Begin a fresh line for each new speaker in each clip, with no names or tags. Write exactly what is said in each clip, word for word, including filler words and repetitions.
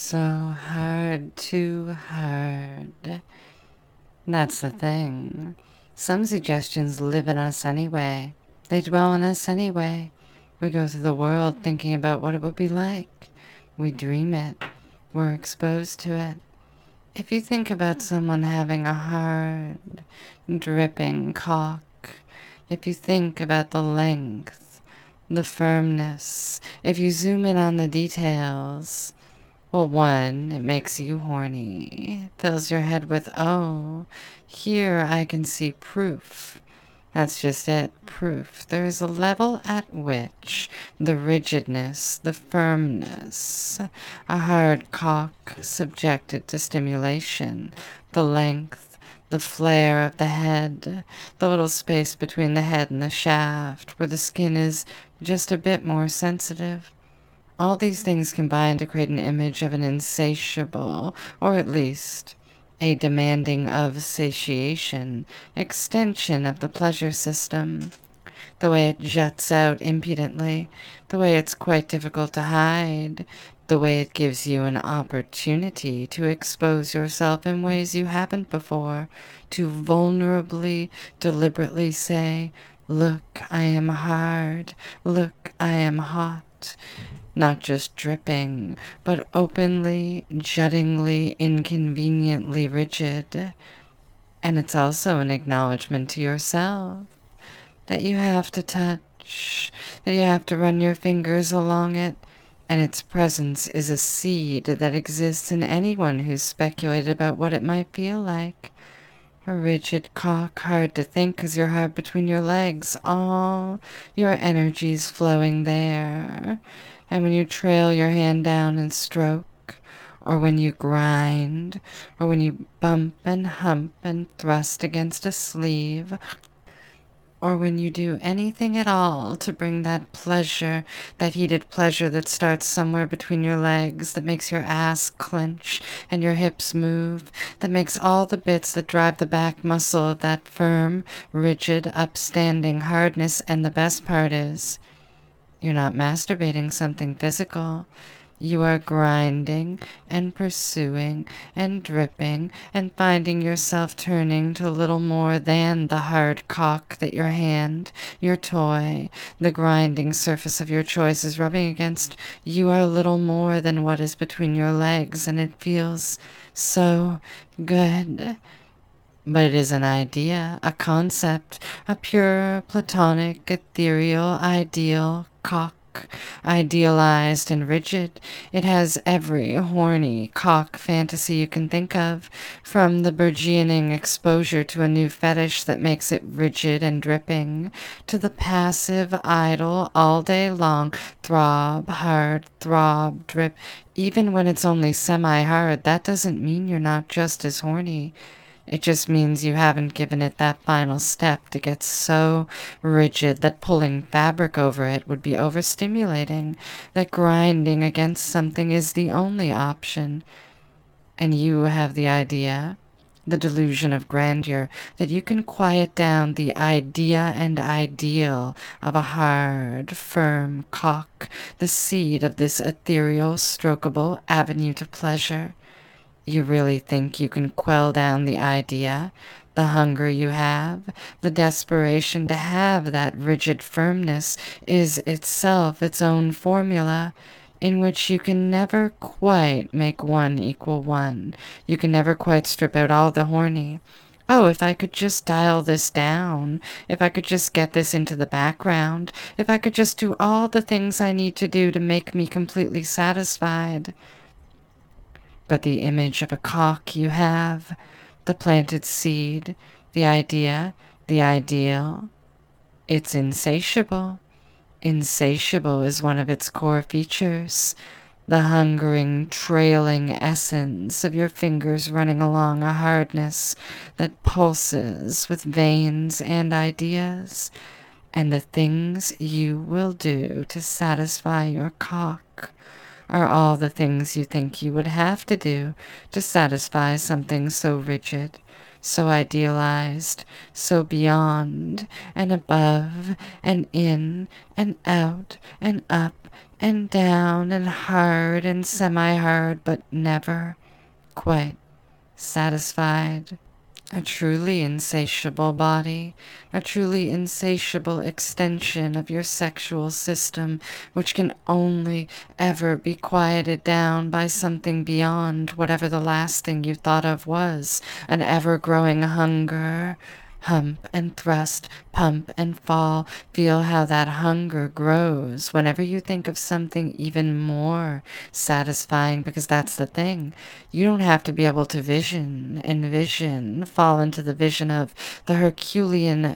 So hard, too hard. That's the thing. Some suggestions live in us anyway. They dwell in us anyway. We go through the world thinking about what it would be like. We dream it. We're exposed to it. If you think about someone having a hard, dripping cock, if you think about the length, the firmness, if you zoom in on the details, well, one, it makes you horny. It fills your head with, oh, here I can see proof. That's just it, proof. There is a level at which the rigidness, the firmness, a hard cock subjected to stimulation, the length, the flare of the head, the little space between the head and the shaft, where the skin is just a bit more sensitive. All these things combine to create an image of an insatiable, or at least a demanding of satiation, extension of the pleasure system. The way it juts out impudently, the way it's quite difficult to hide, the way it gives you an opportunity to expose yourself in ways you haven't before, to vulnerably, deliberately say, look, I am hard, look, I am hot. Not just dripping, but openly, juttingly, inconveniently rigid. And it's also an acknowledgement to yourself that you have to touch, that you have to run your fingers along it, and its presence is a seed that exists in anyone who's speculated about what it might feel like. A rigid cock, hard to think 'cause you're hard between your legs, all your energy's flowing there. And when you trail your hand down and stroke, or when you grind, or when you bump and hump and thrust against a sleeve, or when you do anything at all to bring that pleasure, that heated pleasure that starts somewhere between your legs, that makes your ass clench and your hips move, that makes all the bits that drive the back muscle of that firm, rigid, upstanding hardness, and the best part is, you're not masturbating something physical. You are grinding and pursuing and dripping and finding yourself turning to little more than the hard cock that your hand, your toy, the grinding surface of your choice is rubbing against. You are little more than what is between your legs, and it feels so good. But it is an idea, a concept, a pure, platonic, ethereal, ideal cock, idealized and rigid. It has every horny cock fantasy you can think of, from the burgeoning exposure to a new fetish that makes it rigid and dripping, to the passive, idle, all day long, throb, hard, throb, drip. Even when it's only semi-hard, that doesn't mean you're not just as horny. It just means you haven't given it that final step to get so rigid that pulling fabric over it would be overstimulating, that grinding against something is the only option. And you have the idea, the delusion of grandeur, that you can quiet down the idea and ideal of a hard, firm cock, the seed of this ethereal, strokable avenue to pleasure. You really think you can quell down the idea, the hunger you have, the desperation to have that rigid firmness is itself its own formula, in which you can never quite make one equal one. You can never quite strip out all the horny. Oh, if I could just dial this down, if I could just get this into the background, if I could just do all the things I need to do to make me completely satisfied. But the image of a cock you have, the planted seed, the idea, the ideal, it's insatiable. Insatiable is one of its core features. The hungering, trailing essence of your fingers running along a hardness that pulses with veins and ideas, and the things you will do to satisfy your cock are all the things you think you would have to do to satisfy something so rigid, so idealized, so beyond and above and in and out and up and down and hard and semi-hard, but never quite satisfied. A truly insatiable body, a truly insatiable extension of your sexual system, which can only ever be quieted down by something beyond whatever the last thing you thought of was, an ever-growing hunger. Hump and thrust, pump and fall. Feel how that hunger grows whenever you think of something even more satisfying, because that's the thing. You don't have to be able to vision, envision, fall into the vision of the Herculean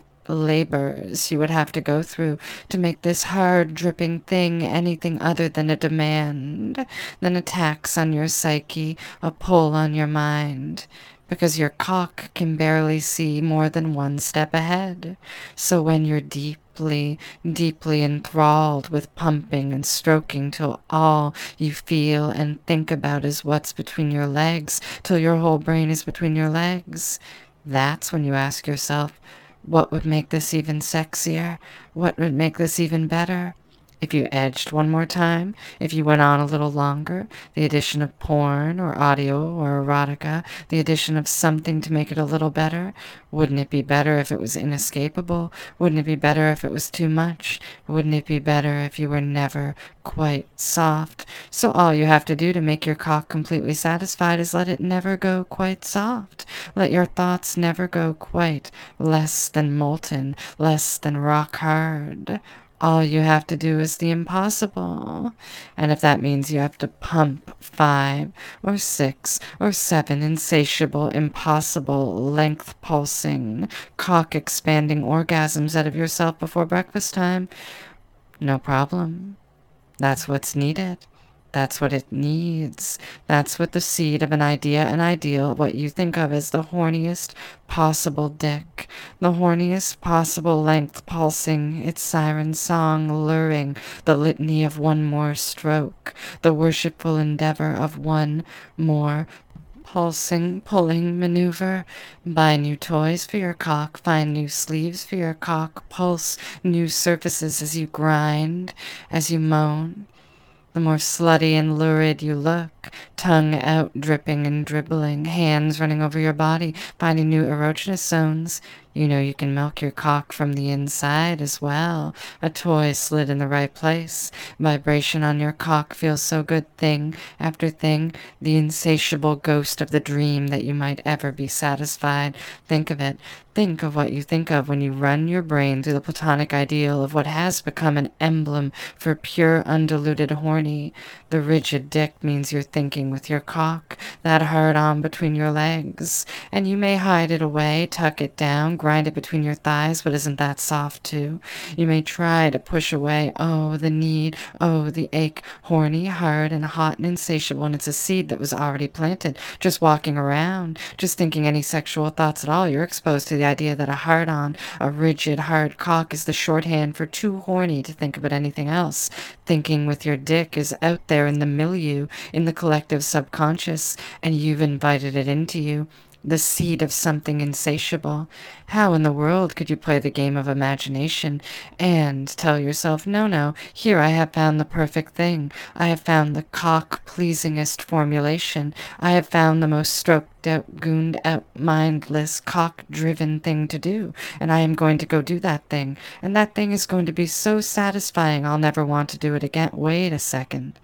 labors you would have to go through to make this hard dripping thing anything other than a demand, than a tax on your psyche, a pull on your mind. Because your cock can barely see more than one step ahead. So when you're deeply, deeply enthralled with pumping and stroking till all you feel and think about is what's between your legs, till your whole brain is between your legs, that's when you ask yourself, what would make this even sexier? What would make this even better? If you edged one more time, if you went on a little longer, the addition of porn or audio or erotica, the addition of something to make it a little better, wouldn't it be better if it was inescapable? Wouldn't it be better if it was too much? Wouldn't it be better if you were never quite soft? So all you have to do to make your cock completely satisfied is let it never go quite soft. Let your thoughts never go quite less than molten, less than rock hard. All you have to do is the impossible. And if that means you have to pump five or six or seven insatiable, impossible, length-pulsing, cock-expanding orgasms out of yourself before breakfast time, no problem. That's what's needed. That's what it needs. That's what the seed of an idea, an ideal, what you think of as the horniest possible dick, the horniest possible length pulsing, its siren song luring, the litany of one more stroke, the worshipful endeavor of one more pulsing, pulling maneuver. Buy new toys for your cock, find new sleeves for your cock, pulse new surfaces as you grind, as you moan. The more slutty and lurid you look, tongue out dripping and dribbling, hands running over your body, finding new erogenous zones, you know you can milk your cock from the inside as well. A toy slid in the right place. Vibration on your cock feels so good thing after thing, the insatiable ghost of the dream that you might ever be satisfied. Think of it. Think of what you think of when you run your brain through the platonic ideal of what has become an emblem for pure undiluted horny. The rigid dick means you're thinking with your cock, that hard-on between your legs. And you may hide it away, tuck it down, grind it between your thighs, but isn't that soft too? You may try to push away, oh, the need, oh, the ache, horny, hard, and hot and insatiable, and it's a seed that was already planted, just walking around, just thinking any sexual thoughts at all. You're exposed to the idea that a hard-on, a rigid, hard cock is the shorthand for too horny to think about anything else. Thinking with your dick is out there in the milieu, in the collective subconscious, and you've invited it into you. The seed of something insatiable. How in the world could you play the game of imagination and tell yourself, no, no, here I have found the perfect thing. I have found the cock-pleasingest formulation. I have found the most stroked-out, gooned-out, mindless, cock-driven thing to do, and I am going to go do that thing. And that thing is going to be so satisfying I'll never want to do it again. Wait a second.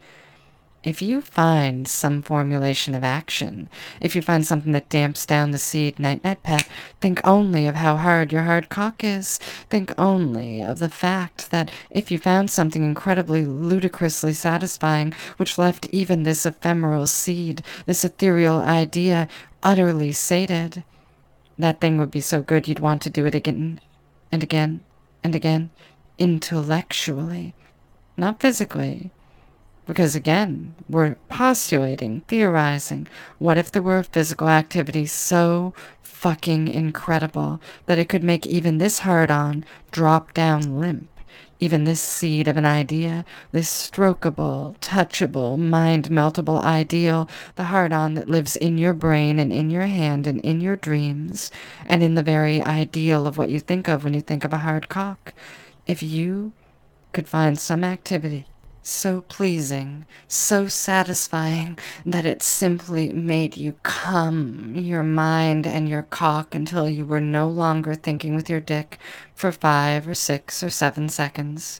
If you find some formulation of action, if you find something that damps down the seed, night-night pet, think only of how hard your hard cock is. Think only of the fact that if you found something incredibly, ludicrously satisfying, which left even this ephemeral seed, this ethereal idea, utterly sated, that thing would be so good you'd want to do it again and again and again, intellectually, not physically. Because again, we're postulating, theorizing, what if there were a physical activity so fucking incredible that it could make even this hard-on drop down limp, Even this seed of an idea, this strokeable, touchable, mind-meltable ideal, the hard-on that lives in your brain and in your hand and in your dreams, and in the very ideal of what you think of when you think of a hard cock. If you could find some activity so pleasing, so satisfying, that it simply made you come, your mind and your cock, until you were no longer thinking with your dick for five or six or seven seconds.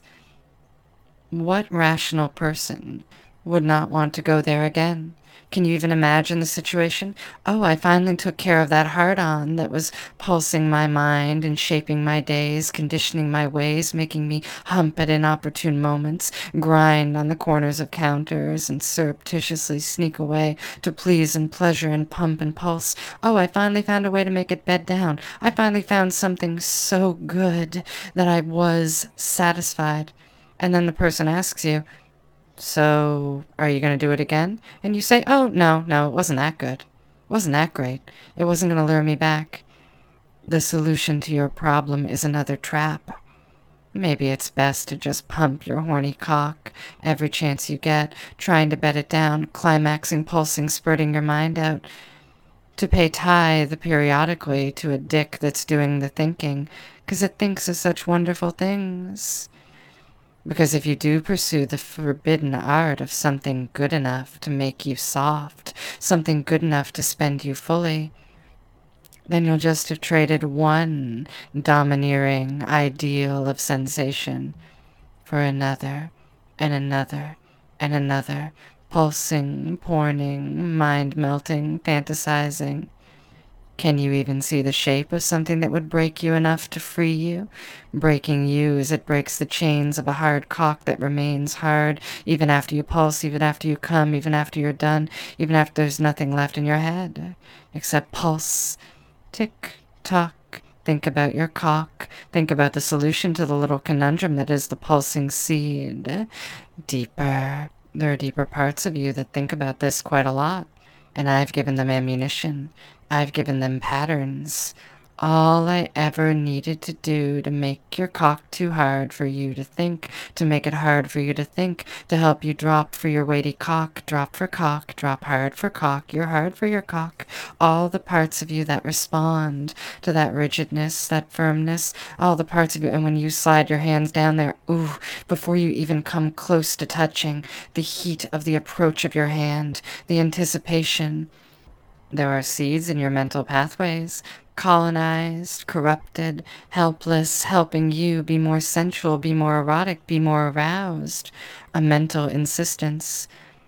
What rational person would not want to go there again? Can you even imagine the situation? Oh, I finally took care of that hard-on that was pulsing my mind and shaping my days, conditioning my ways, making me hump at inopportune moments, grind on the corners of counters, and surreptitiously sneak away to please and pleasure and pump and pulse. Oh, I finally found a way to make it bed down. I finally found something so good that I was satisfied. And then the person asks you, so, are you going to do it again? And you say, oh, no, no, it wasn't that good. It wasn't that great. It wasn't going to lure me back. The solution to your problem is another trap. Maybe it's best to just pump your horny cock every chance you get, trying to bed it down, climaxing, pulsing, spurting your mind out. To pay tithe periodically to a dick that's doing the thinking, because it thinks of such wonderful things. Because if you do pursue the forbidden art of something good enough to make you soft, something good enough to spend you fully, then you'll just have traded one domineering ideal of sensation for another, and another, and another, pulsing, porning, mind-melting, fantasizing. Can you even see the shape of something that would break you enough to free you? Breaking you as it breaks the chains of a hard cock that remains hard, even after you pulse, even after you come, even after you're done, even after there's nothing left in your head, except pulse. Tick-tock. Think about your cock. Think about the solution to the little conundrum that is the pulsing seed. Deeper. There are deeper parts of you that think about this quite a lot, and I've given them ammunition. I've given them patterns. All I ever needed to do to make your cock too hard for you to think, to make it hard for you to think, to help you drop for your weighty cock, drop for cock, drop hard for cock, you're hard for your cock. All the parts of you that respond to that rigidness, that firmness, all the parts of you, and when you slide your hands down there, ooh, before you even come close to touching, the heat of the approach of your hand, the anticipation. There are seeds in your mental pathways, colonized, corrupted, helpless, helping you be more sensual, be more erotic, be more aroused. A mental insistence,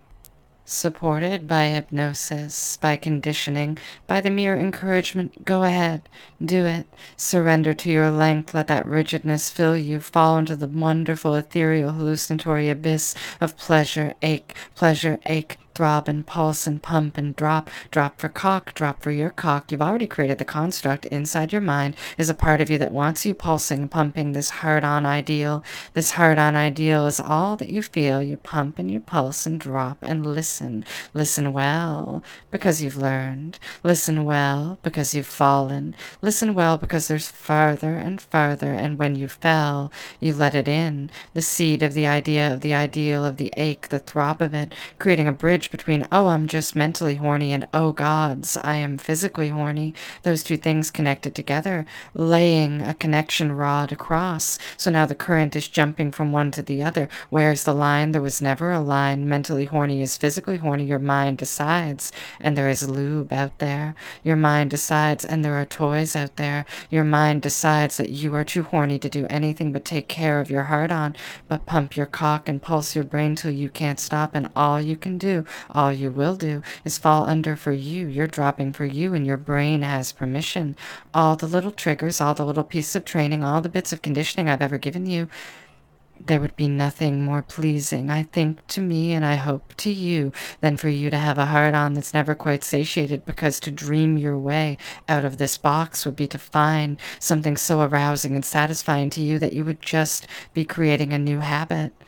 supported by hypnosis, by conditioning, by the mere encouragement. Go ahead, do it. Surrender to your length. Let that rigidness fill you. Fall into the wonderful, ethereal, hallucinatory abyss of pleasure, ache, pleasure, ache. Throb and pulse and pump and drop. Drop for cock, drop for your cock. You've already created the construct. Inside your mind is a part of you that wants you pulsing, pumping this hard-on ideal. This hard-on ideal is all that you feel. You pump and you pulse and drop and listen. Listen well, because you've learned. Listen well, because you've fallen. Listen well, because there's farther and farther, and when you fell, you let it in. The seed of the idea of the ideal, of the ache, the throb of it, creating a bridge between, oh, I'm just mentally horny, and oh, gods, I am physically horny. Those two things connected together, laying a connection rod across. So now the current is jumping from one to the other. Where's the line? There was never a line. Mentally horny is physically horny. Your mind decides, and there is lube out there. Your mind decides, and there are toys out there. Your mind decides that you are too horny to do anything but take care of your hard-on, but pump your cock and pulse your brain till you can't stop, and all you can do, all you will do, is fall under for you. You're dropping for you, and your brain has permission. All the little triggers, all the little pieces of training, all the bits of conditioning I've ever given you, there would be nothing more pleasing, I think, to me, and I hope to you, than for you to have a hard-on that's never quite satiated, because to dream your way out of this box would be to find something so arousing and satisfying to you that you would just be creating a new habit.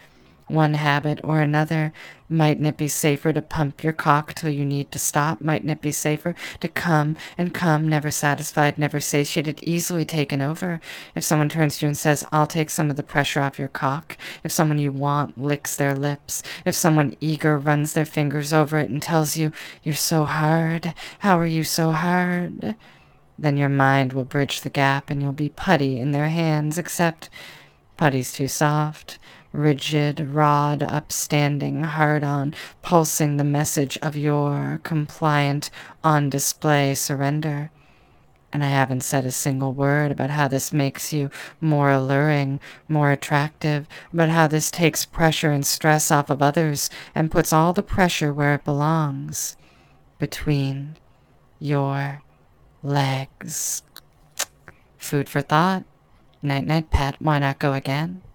one habit or another. Mightn't it be safer to pump your cock till you need to stop? Mightn't it be safer to come and come, never satisfied, never satiated, easily taken over? If someone turns to you and says, I'll take some of the pressure off your cock. If someone you want licks their lips. If someone eager runs their fingers over it and tells you, you're so hard. How are you so hard? Then your mind will bridge the gap and you'll be putty in their hands, except putty's too soft. Rigid, rod, upstanding, hard-on, pulsing the message of your compliant, on-display surrender. And I haven't said a single word about how this makes you more alluring, more attractive, about how this takes pressure and stress off of others and puts all the pressure where it belongs, between your legs. Food for thought. Night-night, pet. Why not go again?